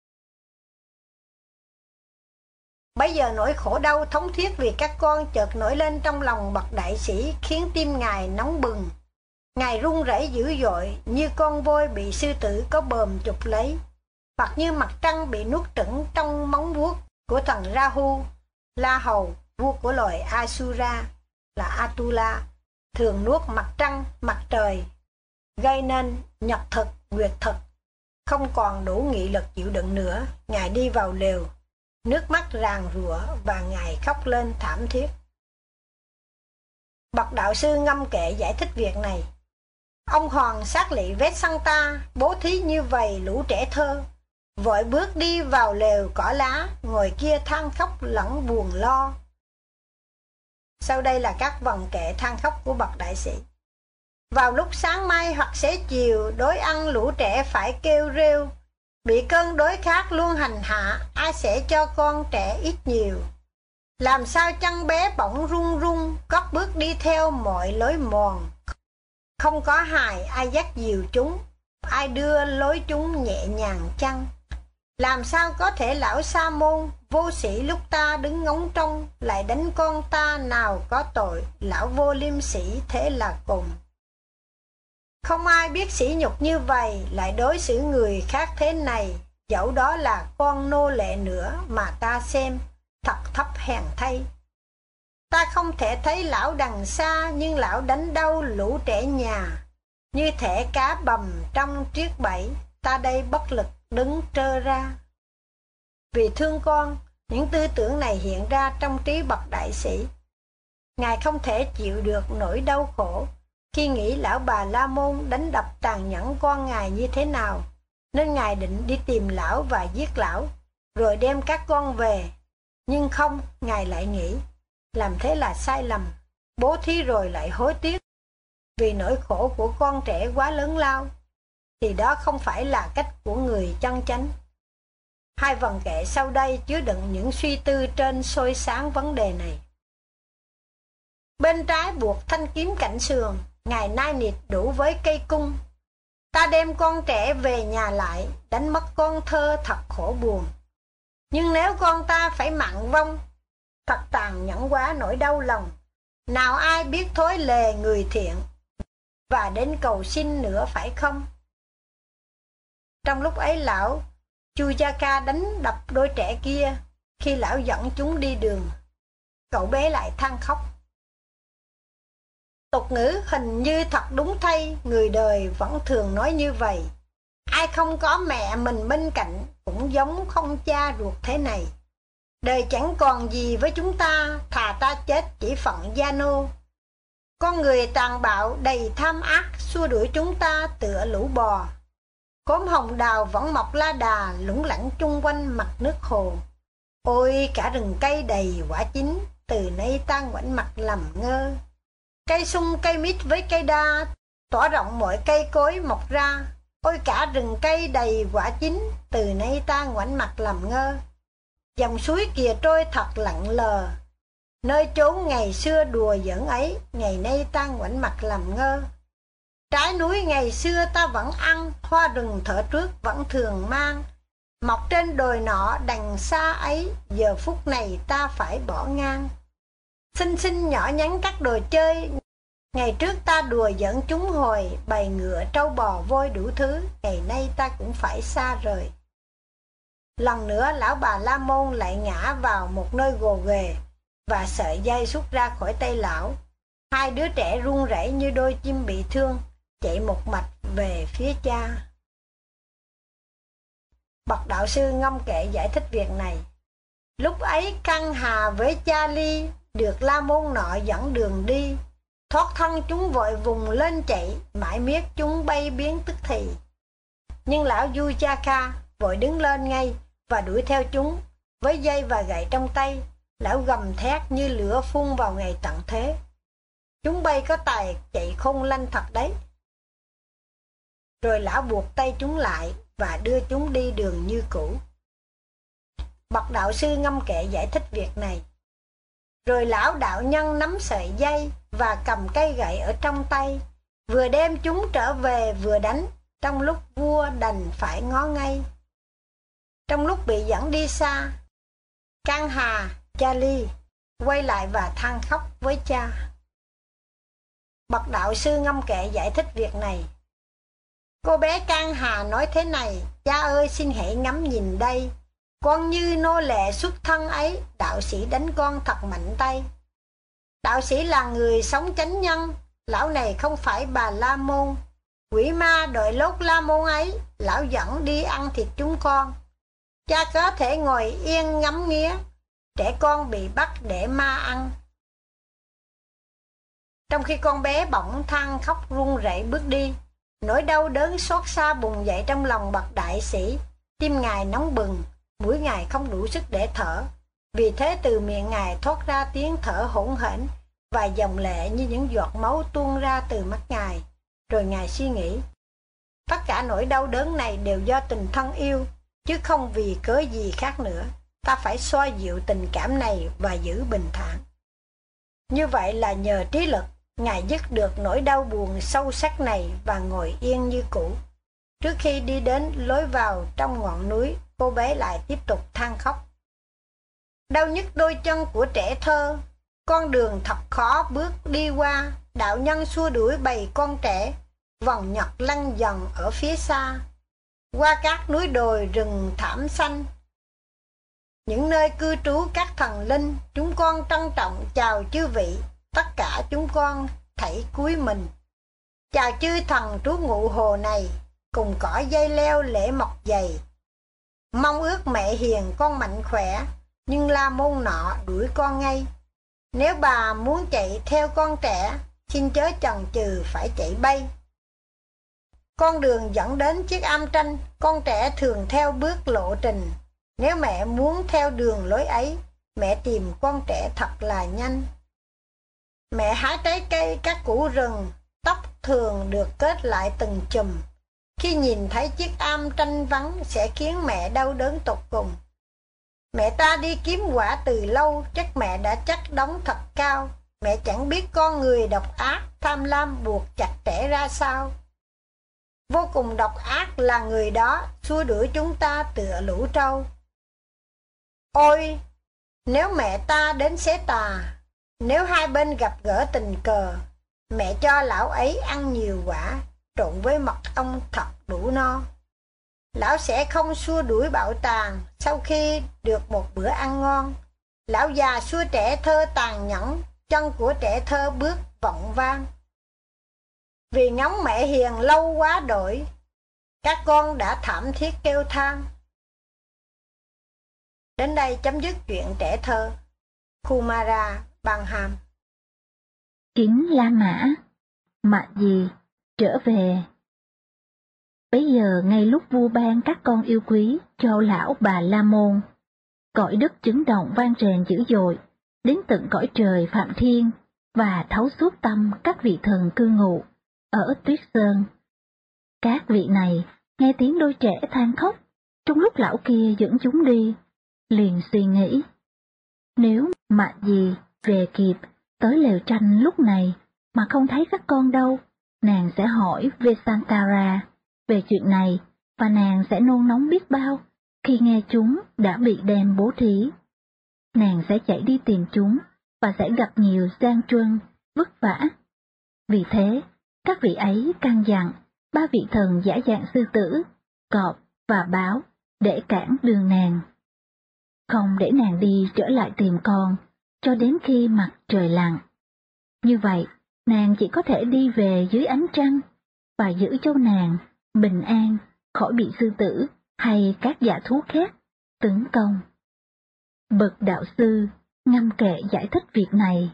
[SPEAKER 1] Bây giờ nỗi khổ đau thống thiết vì các con chợt nổi lên trong lòng bậc đại sĩ, khiến tim Ngài nóng bừng. Ngài run rẩy dữ dội, như con voi bị sư tử có bờm chụp lấy, hoặc như mặt trăng bị nuốt trửng trong móng vuốt của thần Rahu, La Hầu, vua của loài Asura là Atula, thường nuốt mặt trăng, mặt trời, gây nên nhật thực, nguyệt thực. Không còn đủ nghị lực chịu đựng nữa, Ngài đi vào lều, nước mắt ràn rụa và Ngài khóc lên thảm thiết. Bậc đạo sư ngâm kệ giải thích việc này. Ông Hoàng sát lị Vết Santa bố thí như vậy lũ trẻ thơ, vội bước đi vào lều cỏ lá, ngồi kia than khóc lẫn buồn lo. Sau đây là các vần kệ than khóc của bậc đại sĩ. Vào lúc sáng mai hoặc xế chiều, đói ăn lũ trẻ phải kêu rêu. Bị cơn đói khát luôn hành hạ, ai sẽ cho con trẻ ít nhiều. Làm sao chân bé bỗng run run, cất bước đi theo mọi lối mòn. Không có hài ai dắt dìu chúng, ai đưa lối chúng nhẹ nhàng chăng. Làm sao có thể lão sa môn vô sĩ lúc ta đứng ngóng trông, lại đánh con ta nào có tội, lão vô liêm sĩ thế là cùng. Không ai biết sỉ nhục như vậy, lại đối xử người khác thế này, dẫu đó là con nô lệ nữa mà ta xem, thật thấp hèn thay. Ta không thể thấy lão đằng xa, nhưng lão đánh đau lũ trẻ nhà, như thể cá bầm trong triết bẫy, ta đây bất lực đứng trơ ra. Vì thương con, những tư tưởng này hiện ra trong trí bậc đại sĩ. Ngài không thể chịu được nỗi đau khổ khi nghĩ lão Bà La Môn đánh đập tàn nhẫn con Ngài như thế nào, nên Ngài định đi tìm lão và giết lão, rồi đem các con về. Nhưng không, Ngài lại nghĩ, làm thế là sai lầm, bố thí rồi lại hối tiếc, vì nỗi khổ của con trẻ quá lớn lao, thì đó không phải là cách của người chân chánh. Hai vần kệ sau đây chứa đựng những suy tư trên soi sáng vấn đề này. Bên trái buộc thanh kiếm cạnh sườn, Ngài nai nịt đủ với cây cung. Ta đem con trẻ về nhà lại, đánh mất con thơ thật khổ buồn. Nhưng nếu con ta phải mặn vong, thật tàn nhẫn quá nỗi đau lòng. Nào ai biết thối lề người thiện, và đến cầu xin nữa phải không? Trong lúc ấy lão Yuyaka đánh đập đôi trẻ kia, khi lão dẫn chúng đi đường. Cậu bé lại than khóc. Tục ngữ hình như thật đúng thay, người đời vẫn thường nói như vậy. Ai không có mẹ mình bên cạnh cũng giống không cha ruột thế này. Đời chẳng còn gì với chúng ta, thà ta chết chỉ phận gia nô. Con người tàn bạo đầy tham ác xua đuổi chúng ta tựa lũ bò. Cốm hồng đào vẫn mọc la đà lủng lẳng chung quanh mặt nước hồ. Ôi cả rừng cây đầy quả chín, từ nay ta ngoảnh mặt làm ngơ. Cây sung cây mít với cây đa, tỏa rộng mọi cây cối mọc ra. Ôi cả rừng cây đầy quả chín, từ nay ta ngoảnh mặt làm ngơ. Dòng suối kìa trôi thật lặng lờ, nơi chốn ngày xưa đùa giỡn ấy, ngày nay ta ngoảnh mặt làm ngơ. Trái núi ngày xưa ta vẫn ăn, hoa rừng thở trước vẫn thường mang. Mọc trên đồi nọ đằng xa ấy, giờ phút này ta phải bỏ ngang. Xinh xinh nhỏ nhắn các đồ chơi, ngày trước ta đùa giỡn chúng hồi, bày ngựa trâu bò voi đủ thứ, ngày nay ta cũng phải xa rời. Lần nữa lão bà La Môn lại ngã vào một nơi gồ ghề, và sợi dây rút ra khỏi tay lão. Hai đứa trẻ run rẩy như đôi chim bị thương, chạy một mạch về phía cha. Bậc đạo sư ngâm kệ giải thích việc này. Lúc ấy Căng Hà với Cha Ly được La Môn nọ dẫn đường đi, thoát thân chúng vội vùng lên chạy, mãi miết chúng bay biến tức thì. Nhưng lão Vujaka vội đứng lên ngay và đuổi theo chúng với dây và gậy trong tay. Lão gầm thét như lửa phun vào ngày tận thế. Chúng bay có tài chạy khôn lanh thật đấy. Rồi lão buộc tay chúng lại và đưa chúng đi đường như cũ. Bậc đạo sư ngâm kệ giải thích việc này. Rồi lão đạo nhân nắm sợi dây và cầm cây gậy ở trong tay, vừa đem chúng trở về vừa đánh, trong lúc vua đành phải ngó ngay. Trong lúc bị dẫn đi xa, Căng Hà, Cha Ly quay lại và than khóc với cha. Bậc đạo sư ngâm kệ giải thích việc này. Cô bé Căng Hà nói thế này: cha ơi, xin hãy ngắm nhìn đây, con như nô lệ xuất thân ấy, đạo sĩ đánh con thật mạnh tay. Đạo sĩ là người sống chánh nhân, lão này không phải bà La Môn. Quỷ ma đội lốt La Môn ấy, lão dẫn đi ăn thịt chúng con. Cha có thể ngồi yên ngắm nghía, trẻ con bị bắt để ma ăn. Trong khi con bé bỗng than khóc run rẩy bước đi, nỗi đau đớn xót xa bùng dậy trong lòng bậc đại sĩ. Tim ngài nóng bừng, mũi ngài không đủ sức để thở. Vì thế từ miệng ngài thoát ra tiếng thở hỗn hển và dòng lệ như những giọt máu tuôn ra từ mắt ngài. Rồi ngài suy nghĩ, tất cả nỗi đau đớn này đều do tình thân yêu, chứ không vì cớ gì khác nữa. Ta phải xoa dịu tình cảm này và giữ bình thản. Như vậy là nhờ trí lực, ngài dứt được nỗi đau buồn sâu sắc này và ngồi yên như cũ. Trước khi đi đến lối vào trong ngọn núi, cô bé lại tiếp tục than khóc. Đau nhức đôi chân của trẻ thơ, con đường thật khó bước đi qua, đạo nhân xua đuổi bầy con trẻ, vòng nhật lăn dần ở phía xa. Qua các núi đồi rừng thảm xanh, những nơi cư trú các thần linh, chúng con trân trọng chào chư vị, tất cả chúng con thảy cúi mình. Chào chư thần trú ngụ hồ này, cùng cỏ dây leo lễ mọc dày. Mong ước mẹ hiền con mạnh khỏe, nhưng La Môn nọ đuổi con ngay. Nếu bà muốn chạy theo con trẻ, xin chớ chần chừ phải chạy bay. Con đường dẫn đến chiếc am tranh, con trẻ thường theo bước lộ trình. Nếu mẹ muốn theo đường lối ấy, mẹ tìm con trẻ thật là nhanh. Mẹ hái trái cây các củ rừng, tóc thường được kết lại từng chùm. Khi nhìn thấy chiếc am tranh vắng sẽ khiến mẹ đau đớn tột cùng. Mẹ ta đi kiếm quả từ lâu, chắc mẹ đã chắc đóng thật cao. Mẹ chẳng biết con người độc ác, tham lam buộc chặt trẻ ra sao. Vô cùng độc ác là người đó, xua đuổi chúng ta tựa lũ trâu. Ôi, nếu mẹ ta đến xé tà, nếu hai bên gặp gỡ tình cờ, mẹ cho lão ấy ăn nhiều quả, trộn với mật ong thật đủ no. Lão sẽ không xua đuổi bạo tàn sau khi được một bữa ăn ngon. Lão già xua trẻ thơ tàn nhẫn, chân của trẻ thơ bước vọng vang. Vì ngóng mẹ hiền lâu quá đổi, các con đã thảm thiết kêu than. Đến đây chấm dứt chuyện trẻ thơ Kumara Banham.
[SPEAKER 2] Kính La Mã, Mạ Dì, trở về. Bấy giờ ngay lúc vua ban các con yêu quý cho lão bà La Môn, cõi đất chấn động vang rền dữ dội, đến tận cõi trời Phạm Thiên, và thấu suốt tâm các vị thần cư ngụ ở Tuyết Sơn. Các vị này nghe tiếng đôi trẻ than khóc trong lúc lão kia dẫn chúng đi, liền suy nghĩ, nếu Mạ Dì về kịp tới lều tranh lúc này mà không thấy các con đâu, nàng sẽ hỏi Vesantara về chuyện này, và nàng sẽ nôn nóng biết bao khi nghe chúng đã bị đem bố thí. Nàng sẽ chạy đi tìm chúng và sẽ gặp nhiều gian truân, vất vả. Vì thế, các vị ấy căn dặn ba vị thần giả dạng sư tử, cọp và báo để cản đường nàng, không để nàng đi trở lại tìm con cho đến khi mặt trời lặn. Như vậy, nàng chỉ có thể đi về dưới ánh trăng và giữ cho nàng bình an khỏi bị sư tử hay các dã thú khác tấn công. Bậc đạo sư ngâm kệ giải thích việc này.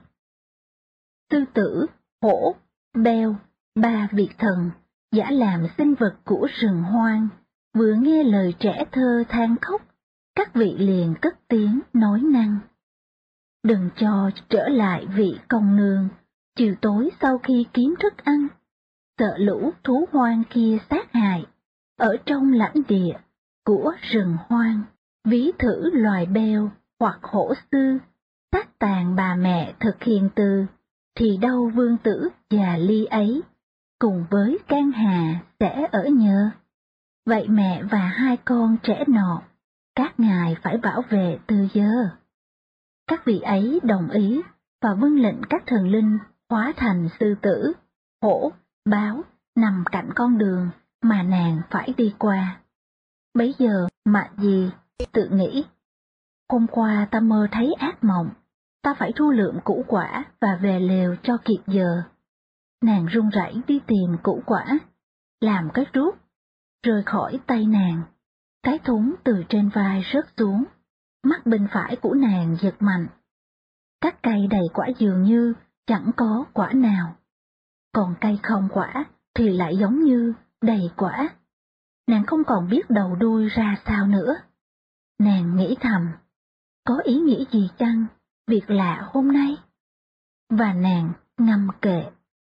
[SPEAKER 2] Sư tử, hổ, beo, ba vị thần, giả làm sinh vật của rừng hoang, vừa nghe lời trẻ thơ than khóc, các vị liền cất tiếng nói năng. Đừng cho trở lại vị công nương, chiều tối sau khi kiếm thức ăn, sợ lũ thú hoang kia sát hại, ở trong lãnh địa của rừng hoang, ví thử loài beo hoặc hổ sư, sát tàn bà mẹ thực hiền từ, thì đâu vương tử già ly ấy, cùng với can hà sẽ ở nhờ. Vậy mẹ và hai con trẻ nọ, các ngài phải bảo vệ từ giờ. Các vị ấy đồng ý và vâng lệnh các thần linh hóa thành sư tử, hổ, báo nằm cạnh con đường mà nàng phải đi qua. Bấy giờ Mạ Dì tự nghĩ, hôm qua ta mơ thấy ác mộng, ta phải thu lượm củ quả và về lều cho kịp giờ. Nàng run rẩy đi tìm củ quả, làm cái rút, rơi khỏi tay nàng. Cái thúng từ trên vai rớt xuống, mắt bên phải của nàng giật mạnh. Các cây đầy quả dường như chẳng có quả nào, còn cây không quả thì lại giống như đầy quả. Nàng không còn biết đầu đuôi ra sao nữa. Nàng nghĩ thầm, có ý nghĩa gì chăng việc lạ hôm nay? Và nàng ngâm kệ.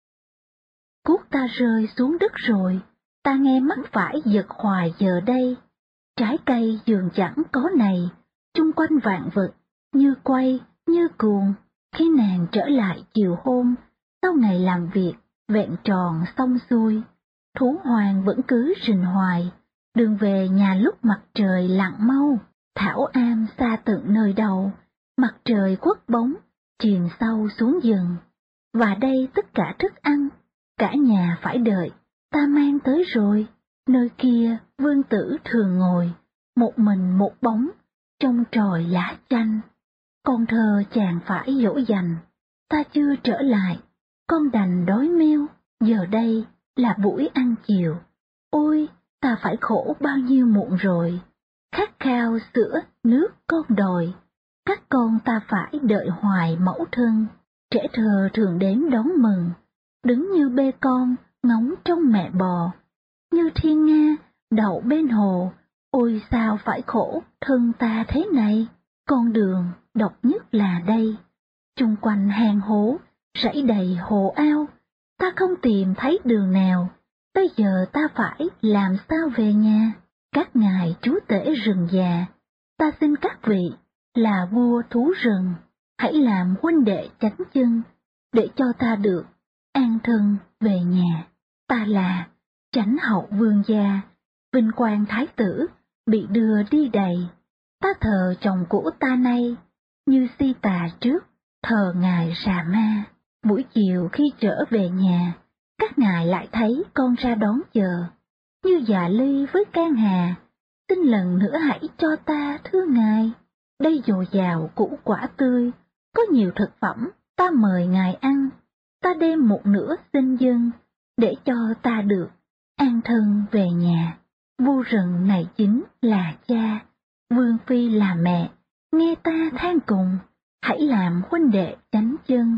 [SPEAKER 2] Cuốc ta rơi xuống đất rồi, ta nghe mắt phải giật hoài giờ đây. Trái cây dường chẳng có này, chung quanh vạn vật, như quay, như cuồng. Khi nàng trở lại chiều hôm, sau ngày làm việc, vẹn tròn xong xuôi, thú hoàng vẫn cứ rình hoài, đường về nhà lúc mặt trời lặn mau, thảo am xa tận nơi đầu, mặt trời khuất bóng, chìm sâu xuống rừng. Và đây tất cả thức ăn, cả nhà phải đợi, ta mang tới rồi, nơi kia vương tử thường ngồi, một mình một bóng, trong tròi lá chanh. Con thơ chàng phải dỗ dành, ta chưa trở lại, con đành đói meo, giờ đây là buổi ăn chiều. Ôi, ta phải khổ bao nhiêu muộn rồi, khát khao sữa, nước con đòi, các con ta phải đợi hoài mẫu thân. Trẻ thơ thường đến đón mừng, đứng như bê con, ngóng trong mẹ bò, như thiên nga, đậu bên hồ. Ôi sao phải khổ thân ta thế này, con đường độc nhất là đây, chung quanh hang hố, rẫy đầy hồ ao, ta không tìm thấy đường nào, bây giờ ta phải làm sao về nhà? Các ngài chúa tể rừng già, ta xin các vị là vua thú rừng, hãy làm huynh đệ chánh chân, để cho ta được an thân về nhà. Ta là chánh hậu vương gia, vinh quang thái tử, bị đưa đi đầy. Ta thờ chồng của ta nay, như Si Tà trước, thờ ngài Rà Ma. Buổi chiều khi trở về nhà, các ngài lại thấy con ra đón chờ, như Già Ly với Can Hà, xin lần nữa hãy cho ta thưa ngài. Đây dồi dào củ quả tươi, có nhiều thực phẩm, ta mời ngài ăn. Ta đem một nửa xin dâng, để cho ta được an thân về nhà. Vua rừng này chính là cha, vương phi là mẹ, nghe ta than cùng, hãy làm huynh đệ chánh chân,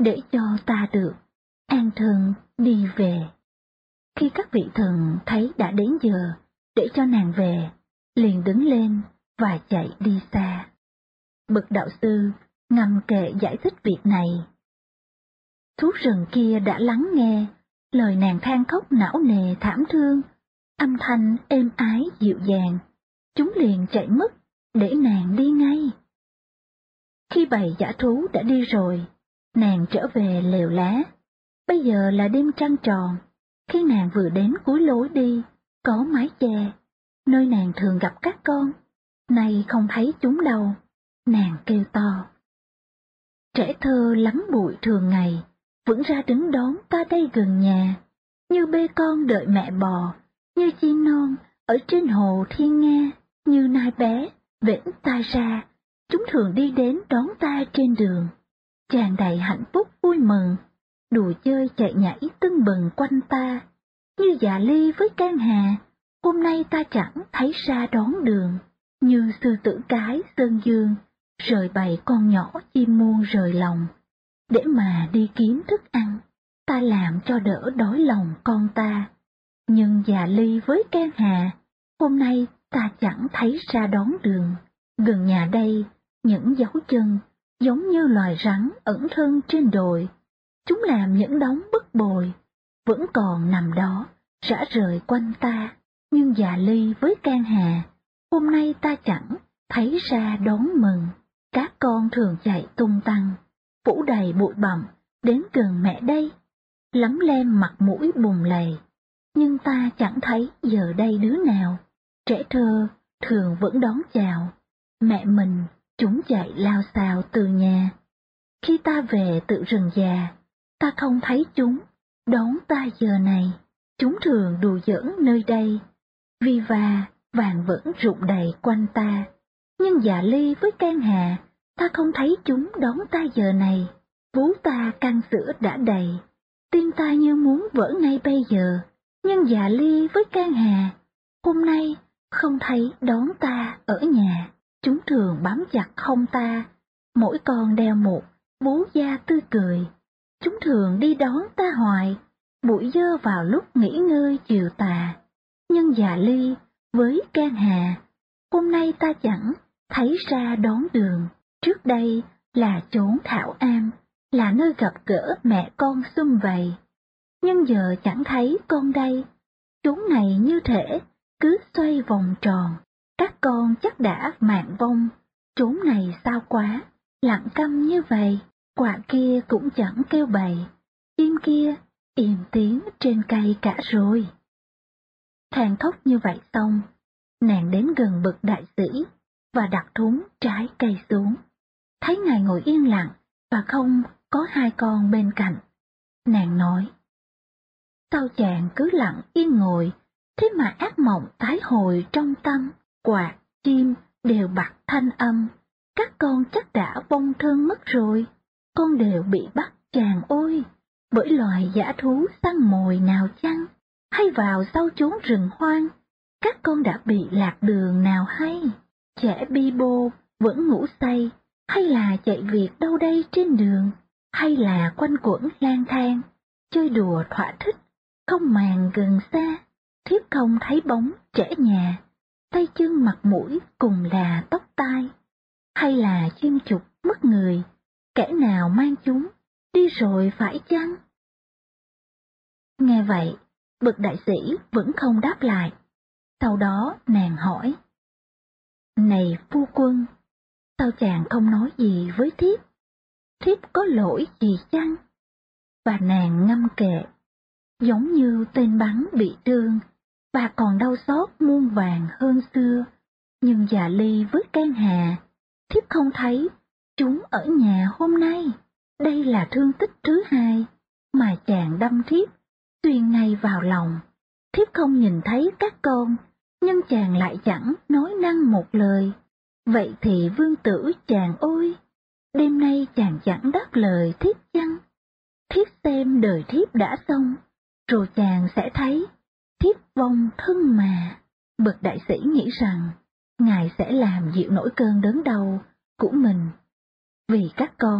[SPEAKER 2] để cho ta được an thân đi về. Khi các vị thần thấy đã đến giờ để cho nàng về, liền đứng lên và chạy đi xa. Bậc đạo sư ngầm kệ giải thích việc này. Thú rừng kia đã lắng nghe lời nàng than khóc não nề thảm thương, âm thanh êm ái dịu dàng, chúng liền chạy mất để nàng đi ngay. Khi bầy dã thú đã đi rồi, nàng trở về lều lá. Bây giờ là đêm trăng tròn, khi nàng vừa đến cuối lối đi, có mái che, nơi nàng thường gặp các con, nay không thấy chúng đâu, nàng kêu to. Trẻ thơ lắm bụi thường ngày, vẫn ra đứng đón ta đây gần nhà, như bê con đợi mẹ bò, như chim non ở trên hồ thiên nga, như nai bé vểnh tai ra, chúng thường đi đến đón ta trên đường, tràn đầy hạnh phúc vui mừng, đùa chơi chạy nhảy tưng bừng quanh ta, như Dạ Ly với Can Hà, hôm nay ta chẳng thấy ra đón đường, như sư tử cái Sơn Dương, rời bầy con nhỏ chim muôn rời lòng, để mà đi kiếm thức ăn, ta làm cho đỡ đói lòng con ta. Nhưng Dạ Ly với Can Hà, hôm nay ta chẳng thấy ra đón đường, gần nhà đây, những dấu chân, giống như loài rắn ẩn thân trên đồi, chúng làm những đống bức bồi, vẫn còn nằm đó, rã rời quanh ta, nhưng Dạ Ly với Can Hà, hôm nay ta chẳng thấy ra đón mừng. Các con thường chạy tung tăng, phủ đầy bụi bặm, đến gần mẹ đây, lấm lem mặt mũi bùn lầy, nhưng ta chẳng thấy giờ đây đứa nào. Trẻ thơ thường vẫn đón chào, mẹ mình, chúng chạy lao xào từ nhà. Khi ta về tự rừng già, ta không thấy chúng, đón ta giờ này, chúng thường đùa giỡn nơi đây, vi va, vàng vẫn rụng đầy quanh ta. Nhưng Dạ Ly với Can Hà, ta không thấy chúng đón ta giờ này, vú ta can sữa đã đầy, tim ta như muốn vỡ ngay bây giờ. Nhưng Dạ Ly với Can Hà, hôm nay không thấy đón ta ở nhà, chúng thường bám chặt hông ta, mỗi con đeo một bố da tươi cười. Chúng thường đi đón ta hoài, bụi dơ vào lúc nghỉ ngơi chiều tà. Nhưng Dạ Ly với Can Hà, hôm nay ta chẳng thấy ra đón đường. Trước đây là chốn thảo am, là nơi gặp gỡ mẹ con sum vầy. Nhưng giờ chẳng thấy con đây, chốn này như thể cứ xoay vòng tròn, các con chắc đã mạng vong. Chốn này sao quá, lặng câm như vậy, quạ kia cũng chẳng kêu bầy, chim kia im tiếng trên cây cả rồi. Than khóc như vậy xong, nàng đến gần bậc đại sĩ và đặt thúng trái cây xuống. Thấy ngài ngồi yên lặng và không có hai con bên cạnh, nàng nói: sao chàng cứ lặng yên ngồi, thế mà ác mộng tái hồi trong tâm, quạ, chim đều bặt thanh âm, các con chắc đã vong thân mất rồi, con đều bị bắt chàng ôi, bởi loài dã thú săn mồi nào chăng, hay vào sau chốn rừng hoang, các con đã bị lạc đường nào hay, trẻ bi bô vẫn ngủ say, hay là chạy việc đâu đây trên đường, hay là quanh quẩn lang thang, chơi đùa thỏa thích, không màng gần xa, thiếp không thấy bóng trẻ nhà, tay chân mặt mũi cùng là tóc tai, hay là chim chục mất người, kẻ nào mang chúng, đi rồi phải chăng? Nghe vậy, bậc đại sĩ vẫn không đáp lại. Sau đó nàng hỏi: này phu quân, sao chàng không nói gì với thiếp? Thiếp có lỗi gì chăng? Và nàng ngâm kệ, giống như tên bắn bị thương, bà còn đau xót muôn vàng hơn xưa. Nhưng Dạ Ly với Can Hà, thiếp không thấy chúng ở nhà hôm nay. Đây là thương tích thứ hai mà chàng đâm thiếp xuyên ngay vào lòng. Thiếp không nhìn thấy các con, nhưng chàng lại chẳng nói năng một lời. Vậy thì vương tử chàng ôi, đêm nay chàng chẳng đáp lời thiếp chăng? Thiếp xem đời thiếp đã xong, rồi chàng sẽ thấy thiếp vong thân mà. Bậc đại sĩ nghĩ rằng ngài sẽ làm dịu nỗi cơn đớn đau của mình, vì các con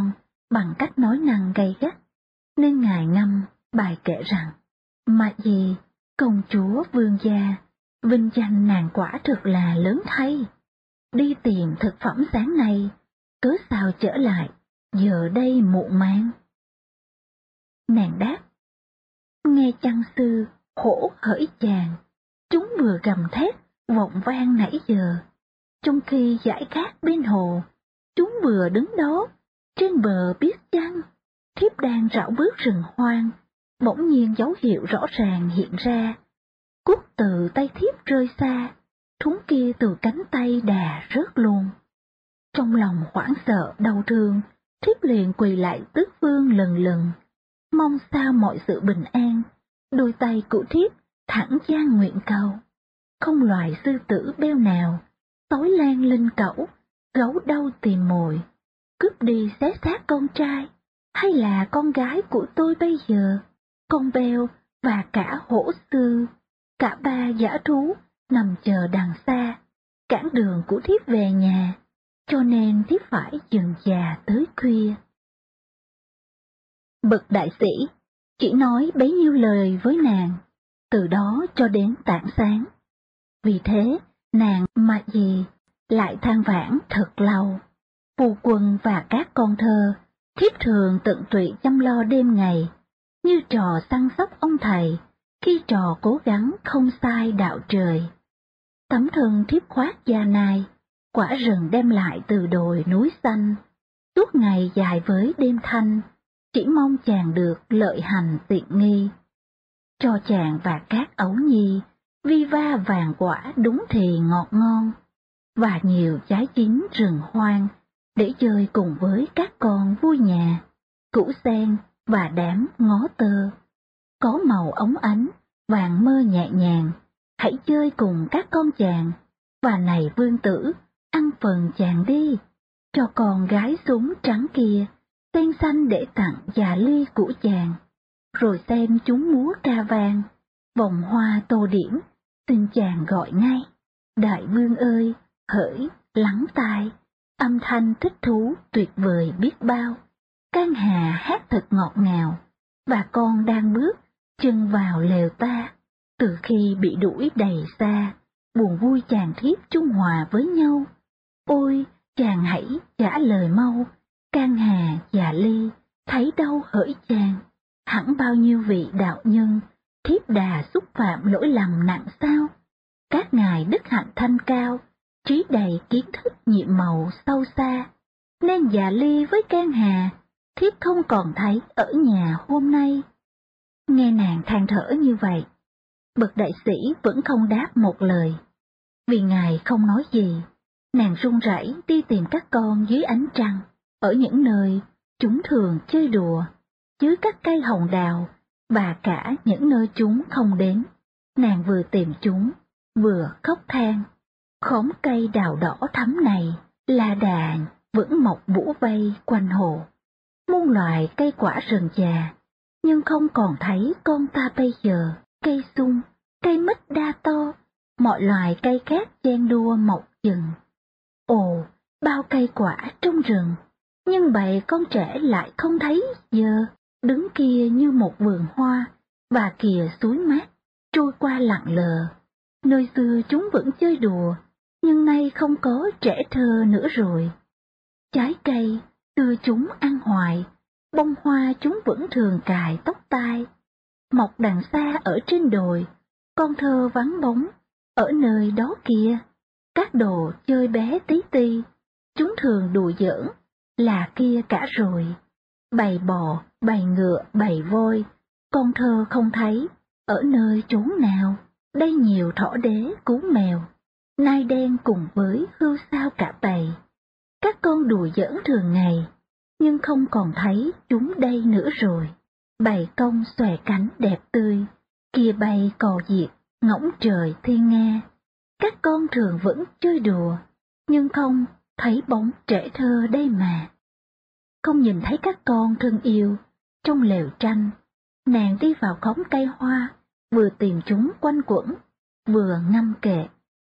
[SPEAKER 2] bằng cách nói năng gay gắt, nên ngài ngâm bài kể rằng, mà gì, công chúa vương gia, vinh danh nàng quả thực là lớn thay. Đi tìm thực phẩm sáng nay, cớ sao trở lại, giờ đây muộn màng. Nàng đáp, nghe chăng sư, khổ hỡi chàng, chúng vừa gầm thét, vọng vang nãy giờ. Trong khi giải khát bên hồ, chúng vừa đứng đó, trên bờ biết chăng, thiếp đang rảo bước rừng hoang, bỗng nhiên dấu hiệu rõ ràng hiện ra. Cút từ tay thiếp rơi xa, thúng kia từ cánh tay đà rớt luôn. Trong lòng hoảng sợ đau thương, thiếp liền quỳ lại tứ phương lần lần, mong sao mọi sự bình an. Đôi tay của thiếp thẳng dang nguyện cầu, không loài sư tử beo nào, tối lan linh cẩu, gấu đâu tìm mồi, cướp đi xé xác con trai, hay là con gái của tôi bây giờ, con beo và cả hổ sư, cả ba dã thú nằm chờ đằng xa, cản đường của thiếp về nhà, cho nên thiếp phải dừng già tới khuya. Bậc đại sĩ chỉ nói bấy nhiêu lời với nàng, từ đó cho đến tảng sáng. Vì thế, nàng mà gì lại than vãn thật lâu. Phu quân và các con thơ, thiếp thường tận tụy chăm lo đêm ngày, như trò săn sóc ông thầy, khi trò cố gắng không sai đạo trời. Tấm thân thiếp khoác da nai, quả rừng đem lại từ đồi núi xanh, suốt ngày dài với đêm thanh, chỉ mong chàng được lợi hành tiện nghi. Cho chàng và các ấu nhi, vi va vàng quả đúng thì ngọt ngon, và nhiều trái chín rừng hoang, để chơi cùng với các con vui nhà, củ sen và đám ngó tơ. Có màu óng ánh, vàng mơ nhẹ nhàng, hãy chơi cùng các con chàng, và này vương tử, ăn phần chàng đi, cho con gái súng trắng kia, sen xanh để tặng già ly của chàng, rồi xem chúng múa ca vang, vòng hoa tô điểm, xin chàng gọi ngay, đại vương ơi, hỡi, lắng tai, âm thanh thích thú tuyệt vời biết bao, can hà hát thật ngọt ngào, và con đang bước chân vào lều ta, từ khi bị đuổi đầy xa, buồn vui chàng thiếp chung hòa với nhau. Ôi, chàng hãy trả lời mau, can hà già ly, thấy đâu hỡi chàng, hẳn bao nhiêu vị đạo nhân, thiếp đà xúc phạm lỗi lầm nặng sao? Các ngài đức hạnh thanh cao, trí đầy kiến thức nhiệm màu sâu xa, nên già ly với can hà, thiếp không còn thấy ở nhà hôm nay. Nghe nàng than thở như vậy, bậc đại sĩ vẫn không đáp một lời. Vì ngài không nói gì, nàng run rẩy đi tìm các con dưới ánh trăng, ở những nơi chúng thường chơi đùa, dưới các cây hồng đào, và cả những nơi chúng không đến. Nàng vừa tìm chúng, vừa khóc than. Khóm cây đào đỏ thắm này là đà vẫn mọc bủa vây quanh hồ, muôn loài cây quả rừng già, nhưng không còn thấy con ta bây giờ. Cây sung, cây mít đa to, mọi loài cây khác chen đua mọc chừng. Ồ, bao cây quả trong rừng, nhưng bầy con trẻ lại không thấy giờ, đứng kia như một vườn hoa, và kìa suối mát, trôi qua lặng lờ. Nơi xưa chúng vẫn chơi đùa, nhưng nay không có trẻ thơ nữa rồi. Trái cây, xưa chúng ăn hoài, bông hoa chúng vẫn thường cài tóc tai. Mọc đằng xa ở trên đồi, con thơ vắng bóng, ở nơi đó kia. Các đồ chơi bé tí ti, chúng thường đùa giỡn, là kia cả rồi. Bầy bò, bầy ngựa, bầy voi, con thơ không thấy, ở nơi chốn nào. Đây nhiều thỏ đế cú mèo, nai đen cùng với hươu sao cả bầy. Các con đùa giỡn thường ngày, nhưng không còn thấy chúng đây nữa rồi. Bầy công xòe cánh đẹp tươi, kia bay cò diệt, ngỗng trời thiên nga. Các con thường vẫn chơi đùa, nhưng không thấy bóng trẻ thơ đây mà. Không nhìn thấy các con thân yêu, trong lều tranh, nàng đi vào khóm cây hoa, vừa tìm chúng quanh quẩn, vừa ngâm kệ.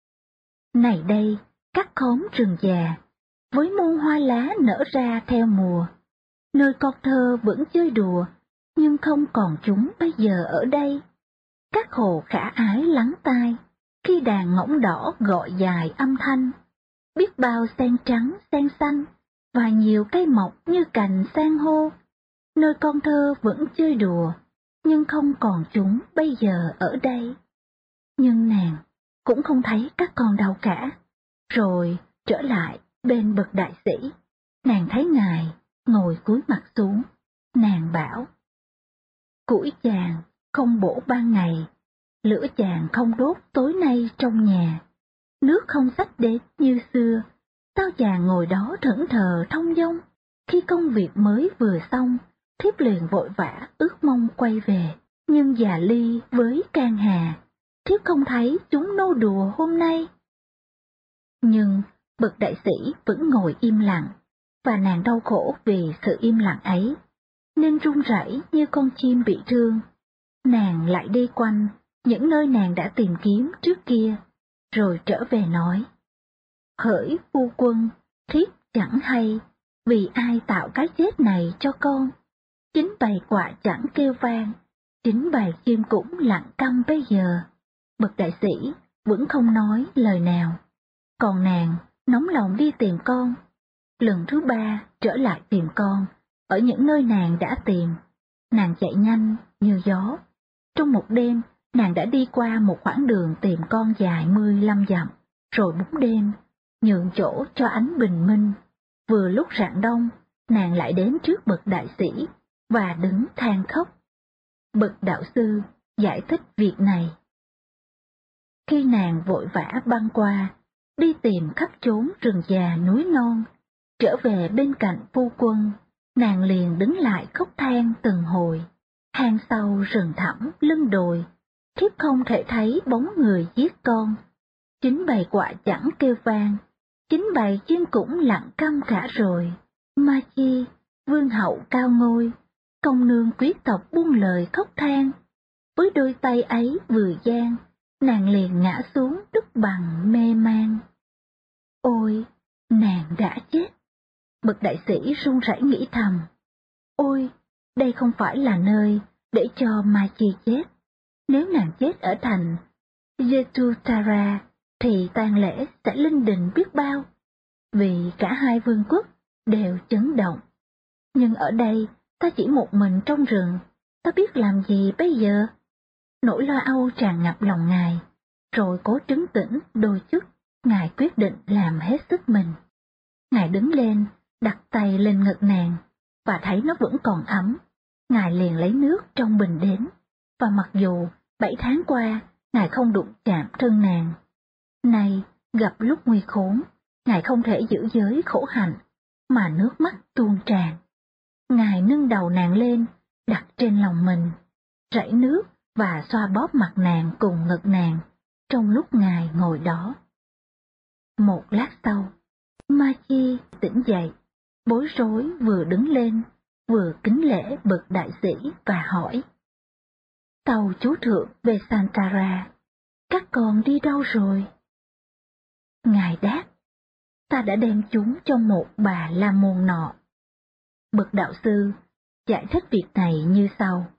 [SPEAKER 2] Này đây, các khóm rừng già, với muôn hoa lá nở ra theo mùa, nơi con thơ vẫn chơi đùa, nhưng không còn chúng bây giờ ở đây. Các hồ khả ái lắng tai, khi đàn ngỗng đỏ gọi dài âm thanh. Biết bao sen trắng, sen xanh, và nhiều cây mọc như cành san hô, nơi con thơ vẫn chơi đùa, nhưng không còn chúng bây giờ ở đây. Nhưng nàng cũng không thấy các con đâu cả. Rồi trở lại bên bậc đại sĩ, nàng thấy ngài ngồi cúi mặt xuống. Nàng bảo: củi chàng không bổ ban ngày, lửa chàng không đốt tối nay trong nhà, nước không xách đến như xưa, sao chàng ngồi đó thẫn thờ thong dong? Khi công việc mới vừa xong, thiếp liền vội vã ước mong quay về, nhưng già ly với can hà, thiếp không thấy chúng nô đùa hôm nay. Nhưng bậc đại sĩ vẫn ngồi im lặng, và nàng đau khổ vì sự im lặng ấy, nên run rẩy như con chim bị thương. Nàng lại đi quanh những nơi nàng đã tìm kiếm trước kia, rồi trở về nói: hỡi phu quân, thiếp chẳng hay, vì ai tạo cái chết này cho con. Chính bầy quạ chẳng kêu vang, chính bầy chim cũng lặng câm bây giờ. Bậc đại sĩ vẫn không nói lời nào, còn nàng nóng lòng đi tìm con. Lần thứ ba trở lại tìm con, ở những nơi nàng đã tìm, nàng chạy nhanh như gió. Trong một đêm, nàng đã đi qua một khoảng đường tìm con dài mười lăm dặm, rồi bốn đêm, nhường chỗ cho ánh bình minh. Vừa lúc rạng đông, nàng lại đến trước bậc đại sĩ, và đứng than khóc. Bậc đạo sư giải thích việc này. Khi nàng vội vã băng qua, đi tìm khắp chốn rừng già núi non, trở về bên cạnh phu quân, nàng liền đứng lại khóc than từng hồi. Hang sâu rừng thẳm lưng đồi, thiếp không thể thấy bóng người giết con. Chính bầy quạ chẳng kêu vang, chính bầy chim cũng lặng câm cả rồi. Ma Chi, vương hậu cao ngôi, công nương quý tộc buông lời khóc than. Với đôi tay ấy vừa giang, nàng liền ngã xuống đứt bằng mê man. Ôi, nàng đã chết. Bậc đại sĩ run rẩy nghĩ thầm: ôi, đây không phải là nơi để cho Ma Chi chết. Nếu nàng chết ở thành Jetutara thì tang lễ sẽ linh đình biết bao, vì cả hai vương quốc đều chấn động. Nhưng ở đây ta chỉ một mình trong rừng, ta biết làm gì bây giờ? Nỗi lo âu tràn ngập lòng ngài, rồi cố trấn tĩnh đôi chút, ngài quyết định làm hết sức mình. Ngài đứng lên, đặt tay lên ngực nàng, và thấy nó vẫn còn ấm. Ngài liền lấy nước trong bình đến, và mặc dù bảy tháng qua ngài không đụng chạm thân nàng, nay gặp lúc nguy khốn, ngài không thể giữ giới khổ hạnh, mà nước mắt tuôn tràn. Ngài nâng đầu nàng lên, đặt trên lòng mình, rảy nước và xoa bóp mặt nàng cùng ngực nàng, trong lúc ngài ngồi đó. Một lát sau, Ma Chi tỉnh dậy, bối rối vừa đứng lên, vừa kính lễ bậc đại sĩ và hỏi: tàu chúa thượng về Santara, các con đi đâu rồi? Ngài đáp: ta đã đem chúng cho một bà la môn nọ. Bậc đạo sư giải thích việc này như sau.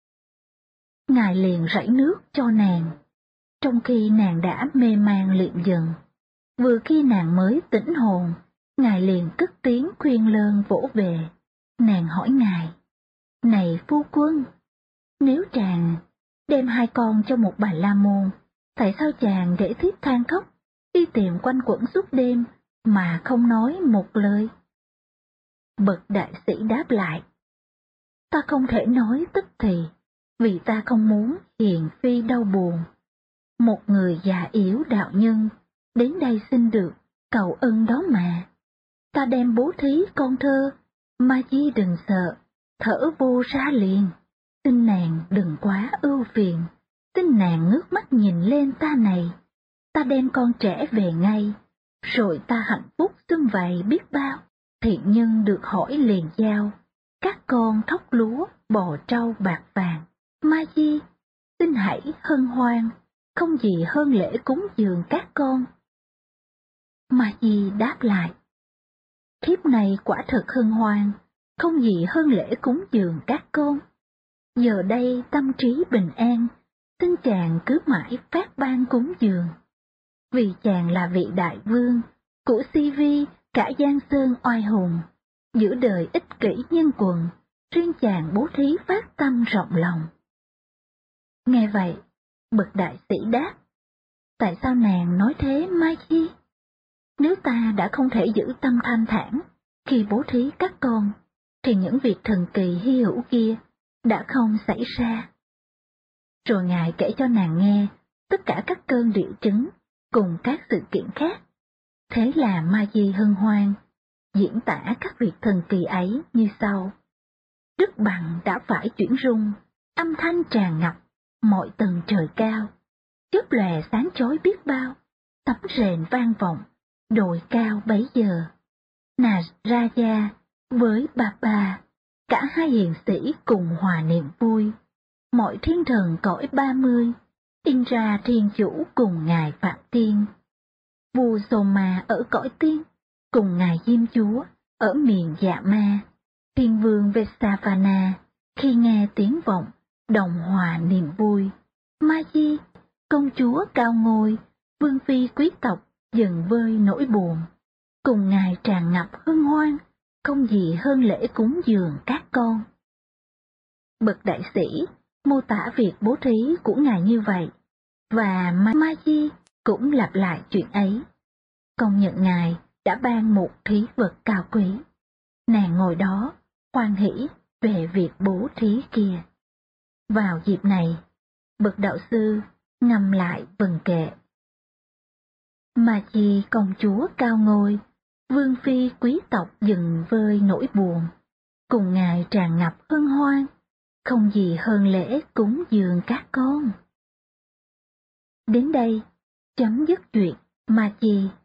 [SPEAKER 2] Ngài liền rảy nước cho nàng, trong khi nàng đã mê man liệm dần. Vừa khi nàng mới tỉnh hồn, ngài liền cất tiếng khuyên lơn vỗ về. Nàng hỏi ngài: này phu quân, nếu chàng đem hai con cho một bà la môn, tại sao chàng để thiếp than khóc, đi tìm quanh quẩn suốt đêm mà không nói một lời? Bậc đại sĩ đáp lại: ta không thể nói tức thì, vì ta không muốn hiền phi đau buồn. Một người già yếu đạo nhân đến đây xin được cầu ân đó mà. Ta đem bố thí con thơ, Ma Chi đừng sợ, thở vô ra liền. Xin nàng đừng quá ưu phiền, xin nàng ngước mắt nhìn lên ta này. Ta đem con trẻ về ngay, rồi ta hạnh phúc sum vầy biết bao. Thiện nhân được hỏi liền giao, các con thóc lúa, bò trâu bạc vàng. Ma Chi, xin hãy hân hoan, không gì hơn lễ cúng dường các con. Ma Chi đáp lại: thiếp này quả thật hân hoan, không gì hơn lễ cúng dường các con. Giờ đây tâm trí bình an, xin chàng cứ mãi phát ban cúng dường. Vì chàng là vị đại vương, của Si Vi cả Giang Sơn oai hùng, giữa đời ích kỷ nhân quần, riêng chàng bố thí phát tâm rộng lòng. Nghe vậy, bậc đại sĩ đáp, tại sao nàng nói thế Mai Chi? Nếu ta đã không thể giữ tâm thanh thản khi bố thí các con, thì những việc thần kỳ hy hữu kia đã không xảy ra. Rồi ngài kể cho nàng nghe tất cả các cơn địa chấn cùng các sự kiện khác. Thế là Ma Di hân hoan, diễn tả các việc thần kỳ ấy như sau. Đất bằng đã phải chuyển rung, âm thanh tràn ngập mọi tầng trời cao, chớp lòe sáng chói biết bao, sấm rền vang vọng, đồi cao bấy giờ. Nà Raja với Bà Bà, cả hai hiền sĩ cùng hòa niệm vui. Mọi thiên thần cõi ba mươi, Indra thiên chủ cùng ngài Phạm Tiên. Vua Soma ở cõi tiên, cùng ngài Diêm Chúa ở miền Dạ Ma. Thiên vương Vesavana khi nghe tiếng vọng, đồng hòa niềm vui. Ma Di, công chúa cao ngôi, vương phi quý tộc dần vơi nỗi buồn. Cùng ngài tràn ngập hân hoan, không gì hơn lễ cúng dường các con. Bậc đại sĩ mô tả việc bố thí của ngài như vậy, và Ma Di cũng lặp lại chuyện ấy. Công nhận ngài đã ban một thí vật cao quý. Nàng ngồi đó, hoan hỷ về việc bố thí kia. Vào dịp này, bậc đạo sư ngâm lại vần kệ. Ma Di công chúa cao ngôi, vương phi quý tộc dừng vơi nỗi buồn, cùng ngài tràn ngập hân hoan, không gì hơn lễ cúng dường các con. Đến đây, chấm dứt chuyện Ma Di.